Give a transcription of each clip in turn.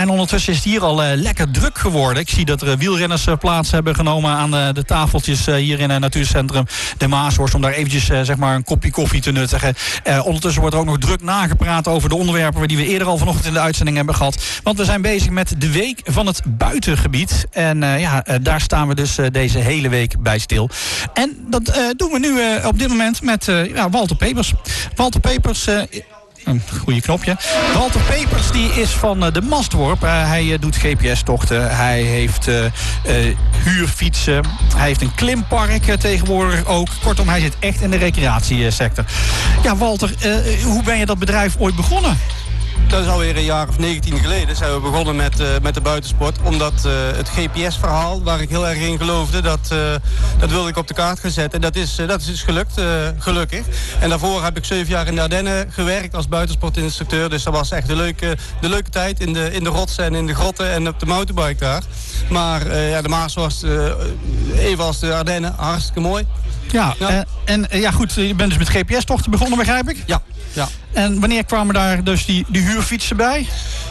en ondertussen is het hier al lekker druk geworden. Ik zie dat er wielrenners plaats hebben genomen aan de tafeltjes hier in het natuurcentrum De Maashorst. Om daar eventjes zeg maar een kopje koffie te nuttigen. Ondertussen wordt er ook nog druk nagepraat over de onderwerpen die we eerder al vanochtend in de uitzending hebben gehad. Want we zijn bezig met de week van het buitengebied. En daar staan we dus deze hele week bij stil. En dat doen we nu op dit moment met Walter Pepers. Walter Pepers... een goede knopje. Walter Pepers die is van de Mastworp. Hij doet GPS-tochten. Hij heeft huurfietsen. Hij heeft een klimpark tegenwoordig ook. Kortom, hij zit echt in de recreatiesector. Ja, Walter, hoe ben je dat bedrijf ooit begonnen? Dat is alweer een jaar of 19 geleden zijn we begonnen met de buitensport. Omdat het GPS-verhaal, waar ik heel erg in geloofde, dat wilde ik op de kaart gaan zetten. En dat is dus gelukt, gelukkig. En daarvoor heb ik 7 jaar in de Ardennen gewerkt als buitensportinstructeur. Dus dat was echt de leuke tijd in de rotsen en in de grotten en op de mountainbike daar. Maar de Maas was even als de Ardennen, hartstikke mooi. Ja. Goed, je bent dus met GPS-tochten begonnen, begrijp ik? Ja. En wanneer kwamen daar dus die huurfietsen bij?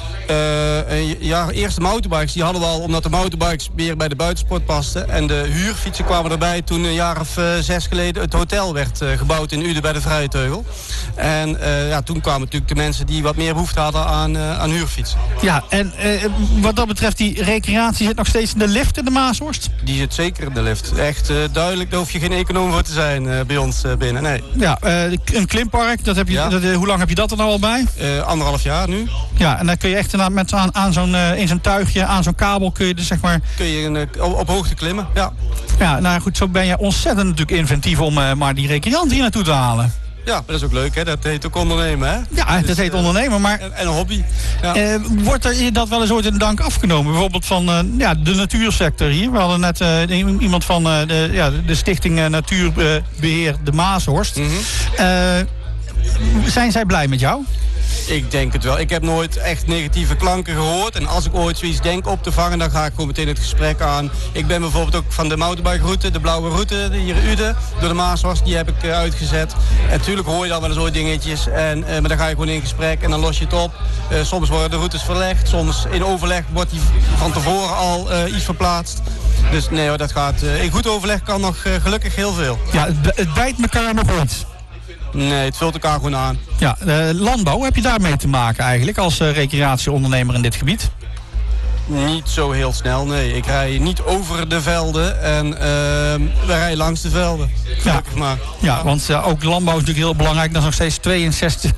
Eerst de mountainbikes, die hadden we al omdat de mountainbikes meer bij de buitensport pasten. En de huurfietsen kwamen erbij toen een jaar of 6 geleden het hotel werd gebouwd in Uden bij de Vrije Teugel. En toen kwamen natuurlijk de mensen die wat meer behoefte hadden aan huurfietsen. Ja, en wat dat betreft, die recreatie zit nog steeds in de lift in de Maashorst? Die zit zeker in de lift. Echt duidelijk, daar hoef je geen econoom voor te zijn bij ons binnen, nee. Ja, een klimpark, hoe lang heb je dat er nou al bij? 1,5 jaar nu. Ja, en dan kun je echt in zo'n tuigje, aan zo'n kabel kun je dus zeg maar... Kun je op hoogte klimmen, ja. Ja, nou goed, zo ben je ontzettend natuurlijk inventief om maar die recreanten hier naartoe te halen. Ja, maar dat is ook leuk, hè? Dat heet ook ondernemen, hè? Ja, dus, dat heet ondernemen, maar... En een hobby. Ja. Wordt er dat wel eens ooit in dank afgenomen? Bijvoorbeeld van de natuursector hier. We hadden net iemand van de Stichting Natuurbeheer De Maashorst. Mm-hmm. Zijn zij blij met jou? Ik denk het wel. Ik heb nooit echt negatieve klanken gehoord. En als ik ooit zoiets denk op te vangen, dan ga ik gewoon meteen het gesprek aan. Ik ben bijvoorbeeld ook van de mountainbike-route, de blauwe route, hier in Uden, door de Maashorst, die heb ik uitgezet. En natuurlijk hoor je dan wel eens ooit dingetjes. Maar dan ga je gewoon in gesprek en dan los je het op. Soms worden de routes verlegd. Soms in overleg wordt die van tevoren al iets verplaatst. Dus nee hoor, dat gaat. In goed overleg kan nog gelukkig heel veel. Ja, het bijt elkaar nog ooit. Nee, het vult elkaar gewoon aan. Ja, landbouw, heb je daarmee te maken eigenlijk als recreatieondernemer in dit gebied? Niet zo heel snel, nee. Ik rij niet over de velden en we rijden langs de velden. Gelukkig maar. Ja, want ook landbouw is natuurlijk heel belangrijk. Dat is nog steeds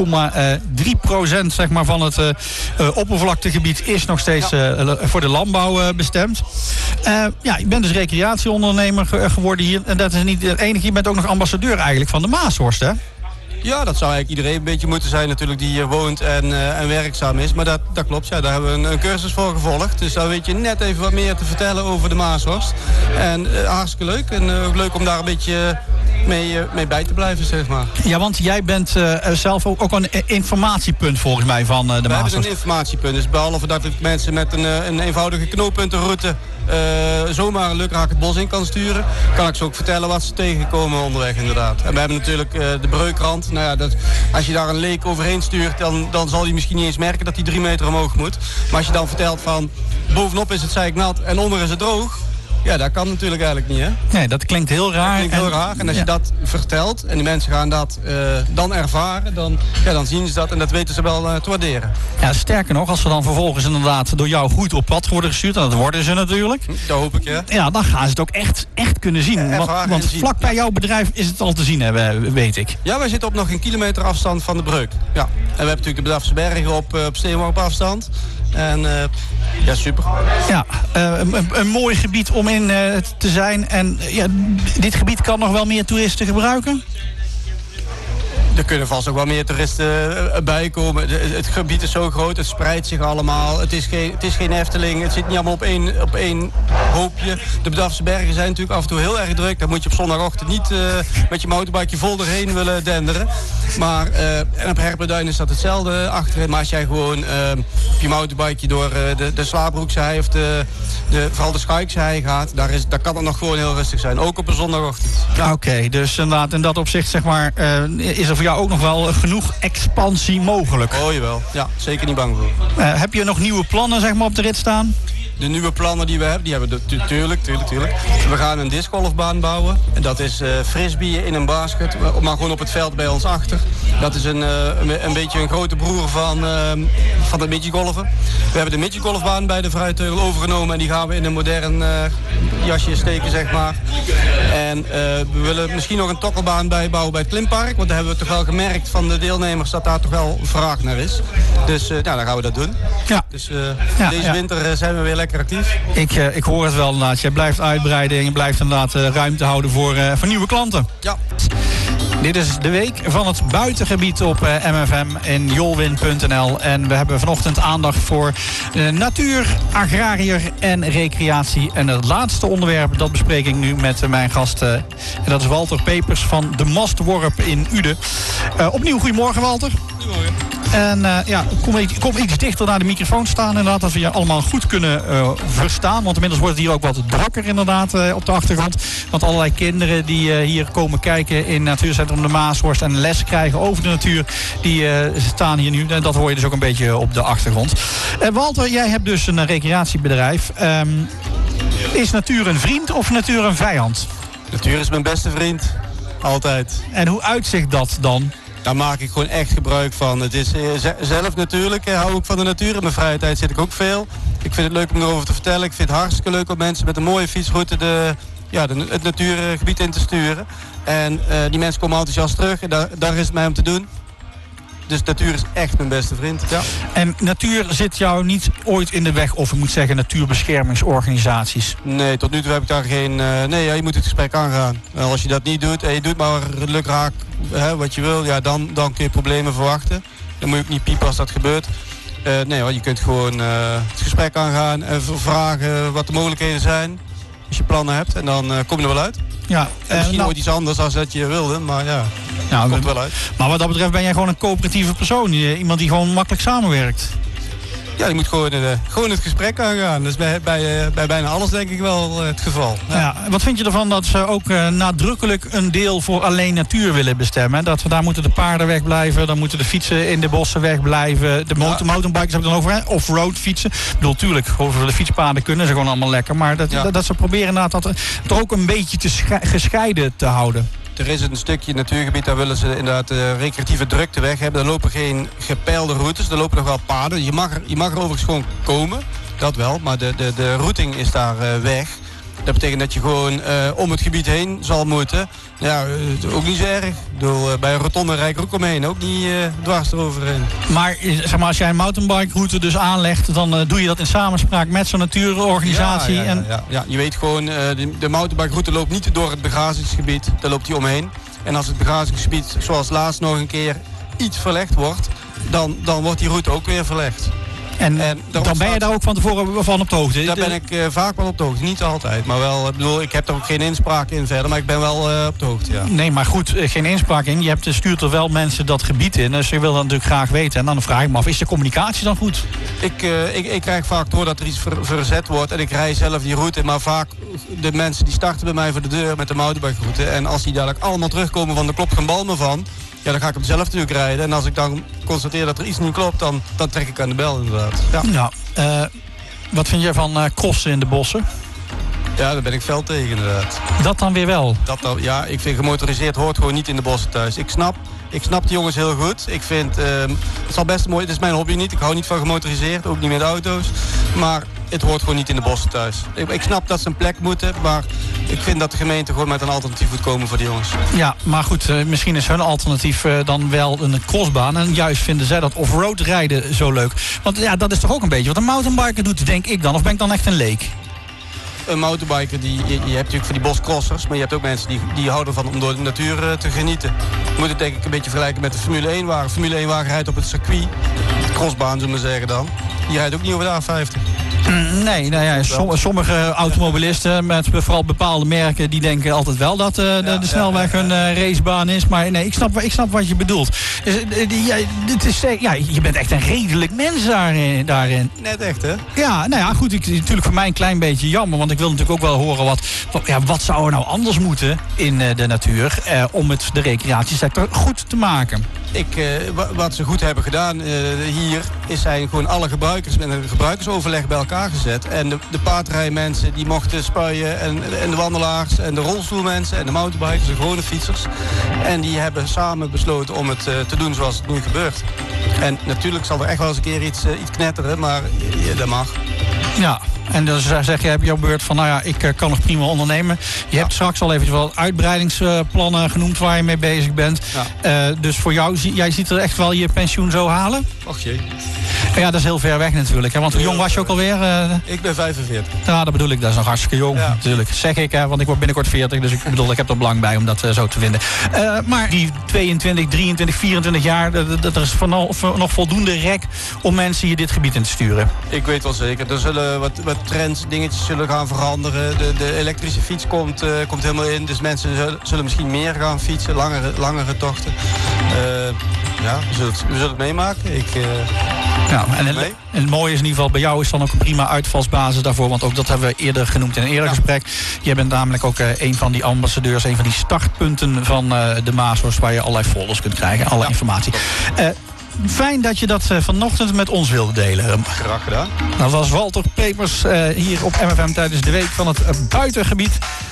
62,3% zeg maar, van het oppervlaktegebied is nog steeds voor de landbouw bestemd. Je bent dus recreatieondernemer geworden hier. En dat is niet het enige. Je bent ook nog ambassadeur eigenlijk van de Maashorst, hè? Ja, dat zou eigenlijk iedereen een beetje moeten zijn natuurlijk die hier woont en werkzaam is. Maar dat klopt, ja, daar hebben we een cursus voor gevolgd. Dus daar weet je net even wat meer te vertellen over de Maashorst. En hartstikke leuk. En ook leuk om daar een beetje mee bij te blijven, zeg maar. Ja, want jij bent zelf ook een informatiepunt volgens mij van de Maashorst. We hebben een informatiepunt. Dus behalve dat ik mensen met een eenvoudige knooppuntenroute zomaar een lukraak het bos in kan sturen, kan ik ze ook vertellen wat ze tegenkomen onderweg inderdaad. En we hebben natuurlijk de breukrand. Nou ja, als je daar een leek overheen stuurt, dan zal hij misschien niet eens merken dat hij 3 meter omhoog moet. Maar als je dan vertelt van bovenop is het zeiknat en onder is het droog, ja, dat kan natuurlijk eigenlijk niet, hè? Nee, dat klinkt heel raar. Dat klinkt heel raar. En als je dat vertelt en die mensen gaan dat dan ervaren, dan zien ze dat en dat weten ze wel te waarderen. Ja, sterker nog, als ze dan vervolgens inderdaad door jou goed op pad worden gestuurd, en dat worden ze natuurlijk. Dat hoop ik, ja. Ja, dan gaan ze het ook echt kunnen zien. Want vlak bij jouw bedrijf is het al te zien, weet ik. Ja, wij zitten op nog een kilometer afstand van de breuk. Ja. En we hebben natuurlijk de Bedafse Bergen op steenworp afstand. En ja, super. Ja, een mooi gebied om in te zijn. En dit gebied kan nog wel meer toeristen gebruiken? Er kunnen vast ook wel meer toeristen bij komen. Het gebied is zo groot, het spreidt zich allemaal. Het is geen Efteling, het zit niet allemaal op één hoopje. De Bedafse bergen zijn natuurlijk af en toe heel erg druk. Daar moet je op zondagochtend niet met je motorbike vol doorheen willen denderen. Maar en op Herpenduin is dat hetzelfde achterin. Maar als jij gewoon op je motorbike door de Slaapbroekse vooral de Schuikse hei gaat, daar kan het nog gewoon heel rustig zijn. Ook op een zondagochtend. Ja. Oké, dus inderdaad in dat opzicht zeg maar, is er voor jou ook nog wel genoeg expansie mogelijk. Oh jawel, ja, zeker niet bang voor. Heb je nog nieuwe plannen zeg maar, op de rit staan? De nieuwe plannen die we hebben, die hebben we tuurlijk. We gaan een discgolfbaan bouwen. En dat is frisbeeën in een basket, maar gewoon op het veld bij ons achter. Dat is een beetje een grote broer van het midgetgolfen. We hebben de midgetgolfbaan bij de Fruitteugel overgenomen en die gaan we in een modern jasje steken, zeg maar. En we willen misschien nog een tokkelbaan bijbouwen bij het klimpark, want daar hebben we toch wel gemerkt van de deelnemers dat daar toch wel vraag naar is. Dus dan gaan we dat doen. Ja. Dus deze winter zijn we weer lekker actief. Ik hoor het wel inderdaad. Je blijft uitbreiden en je blijft inderdaad ruimte houden voor nieuwe klanten. Ja. Dit is de week van het buitengebied op MFM in jolwin.nl. En we hebben vanochtend aandacht voor natuur, agrariër en recreatie. En het laatste onderwerp, dat bespreek ik nu met mijn gast. En dat is Walter Pepers van de Mastworp in Uden. Opnieuw goedemorgen, Walter. Goedemorgen. En kom iets dichter naar de microfoon staan, inderdaad, dat we je allemaal goed kunnen verstaan. Want inmiddels wordt het hier ook wat drukker inderdaad op de achtergrond. Want allerlei kinderen die hier komen kijken in Natuurcentrum de Maashorst en les krijgen over de natuur, die staan hier nu. En dat hoor je dus ook een beetje op de achtergrond. Walter, jij hebt dus een recreatiebedrijf. Is natuur een vriend of natuur een vijand? Natuur is mijn beste vriend. Altijd. En hoe uitzicht dat dan? Daar maak ik gewoon echt gebruik van. Het is zelf natuurlijk, hou ik van de natuur. In mijn vrije tijd zit ik ook veel. Ik vind het leuk om erover te vertellen. Ik vind het hartstikke leuk om mensen met een mooie fietsroute het natuurgebied in te sturen. En die mensen komen enthousiast terug. En daar is het mij om te doen. Dus natuur is echt mijn beste vriend. Ja. En natuur zit jou niet ooit in de weg, of ik moet zeggen natuurbeschermingsorganisaties? Nee, tot nu toe heb ik daar geen... je moet het gesprek aangaan. Als je dat niet doet en je doet maar lukraak wat je wil, ja, dan kun je problemen verwachten. Dan moet je ook niet piepen als dat gebeurt. Je kunt gewoon het gesprek aangaan en vragen wat de mogelijkheden zijn. Als je plannen hebt en dan kom je er wel uit. Ja, misschien ooit iets anders dan dat je wilde, maar ja, komt wel uit. Maar wat dat betreft ben jij gewoon een coöperatieve persoon. Iemand die gewoon makkelijk samenwerkt. Ja, je moet gewoon het gesprek aangaan. Dat is bij bijna alles denk ik wel het geval. Ja. Ja, wat vind je ervan dat ze ook nadrukkelijk een deel voor alleen natuur willen bestemmen? Dat we daar moeten de paarden wegblijven, dan moeten de fietsen in de bossen wegblijven. De mountainbikers heb ik dan over, off-road fietsen. Ik bedoel, tuurlijk, over de fietspaden kunnen ze gewoon allemaal lekker. Maar dat ze proberen inderdaad dat toch ook een beetje gescheiden te houden. Er is een stukje natuurgebied, daar willen ze inderdaad recreatieve drukte weg hebben. Er lopen geen gepeilde routes, er lopen nog wel paden. Je mag er overigens gewoon komen, dat wel, maar de routing is daar weg. Dat betekent dat je gewoon om het gebied heen zal moeten. Ja, ook niet zo erg. Ik bedoel, bij een rotonde rij ik ook omheen, ook niet dwars eroverheen. Maar zeg maar, als jij een mountainbike route dus aanlegt, dan doe je dat in samenspraak met zo'n natuurorganisatie. Ja, je weet gewoon, de mountainbike route loopt niet door het begrazingsgebied, daar loopt die omheen. En als het begrazingsgebied, zoals laatst nog een keer, iets verlegd wordt, dan wordt die route ook weer verlegd. En dan ben je daar ook van tevoren van op de hoogte? Daar ben ik vaak wel op de hoogte. Niet altijd, maar wel. Ik heb er ook geen inspraak in verder, maar ik ben wel op de hoogte, ja. Nee, maar goed, geen inspraak in. Je stuurt er wel mensen dat gebied in. Dus je wil dat natuurlijk graag weten. En dan vraag ik me af, is de communicatie dan goed? Ik krijg vaak door dat er iets verzet wordt. En ik rij zelf die route. Maar vaak, de mensen die starten bij mij voor de deur met de mountainbike-route. En als die dadelijk allemaal terugkomen van, er klopt geen bal meer van. Ja, dan ga ik hem zelf natuurlijk rijden. En als ik dan constateer dat er iets niet klopt, dan trek ik aan de bel inderdaad. Ja. Wat vind jij van crossen in de bossen? Ja, daar ben ik fel tegen inderdaad. Dat dan weer wel? Ja, ik vind gemotoriseerd hoort gewoon niet in de bossen thuis. Ik snap die jongens heel goed. Ik vind, het zal best mooi, het is mijn hobby niet. Ik hou niet van gemotoriseerd, ook niet met auto's. Maar het hoort gewoon niet in de bossen thuis. Ik snap dat ze een plek moeten, maar ik vind dat de gemeente gewoon met een alternatief moet komen voor die jongens. Ja, maar goed, misschien is hun alternatief dan wel een crossbaan. En juist vinden zij dat off-road rijden zo leuk. Want ja, dat is toch ook een beetje wat een mountainbiker doet, denk ik dan. Of ben ik dan echt een leek? Een mountainbiker, je hebt natuurlijk voor die boscrossers, maar je hebt ook mensen die houden van om door de natuur te genieten. Je moet het denk ik een beetje vergelijken met de Formule 1 wagen. Formule 1 wagen rijdt op het circuit, de crossbaan zullen we zeggen dan. Die rijdt ook niet over de A50. Nee, nou ja, sommige automobilisten met vooral bepaalde merken die denken altijd wel dat de snelweg een racebaan is. Maar nee, ik snap wat je bedoelt. Dus, je bent echt een redelijk mens daarin. Net echt, hè? Ja, nou ja, goed. Natuurlijk voor mij een klein beetje jammer. Want ik wil natuurlijk ook wel horen wat zou er nou anders moeten in de natuur om het de recreatiesector goed te maken. Wat ze goed hebben gedaan hier, zijn gewoon alle gebruikers met een gebruikersoverleg bij elkaar gezet. En de paardrijmensen die mochten spuien en de wandelaars en de rolstoelmensen en de mountainbikers, de gewone fietsers. En die hebben samen besloten om het te doen zoals het nu gebeurt. En natuurlijk zal er echt wel eens een keer iets knetteren, maar dat mag. Ja, en dus zeg je op jouw beurt van, nou ja, ik kan nog prima ondernemen. Je hebt straks al even wat uitbreidingsplannen genoemd waar je mee bezig bent. Ja. Dus voor jou, jij ziet er echt wel je pensioen zo halen? Och jee. Ja, dat is heel ver weg natuurlijk. Hè? Want hoe jong was je ook alweer? Ik ben 45. Ja, dat bedoel ik. Dat is nog hartstikke jong natuurlijk. Zeg ik, want ik word binnenkort 40. Dus ik heb er belang bij om dat zo te vinden. Maar die 22, 23, 24 jaar, er is nog voldoende rek om mensen hier dit gebied in te sturen. Ik weet wel zeker. Er zullen wat trends, dingetjes zullen gaan veranderen. De elektrische fiets komt helemaal in. Dus mensen zullen misschien meer gaan fietsen. Langere tochten. We zullen het meemaken. En het mooie is in ieder geval, bij jou is dan ook een prima uitvalsbasis daarvoor. Want ook dat hebben we eerder genoemd in een eerder gesprek. Jij bent namelijk ook een van die ambassadeurs, een van die startpunten van de Maashorst, waar je allerlei folders kunt krijgen, alle informatie. Fijn dat je dat vanochtend met ons wilde delen. Graag gedaan. Dat was Walter Pepers hier op MFM tijdens de week van het buitengebied.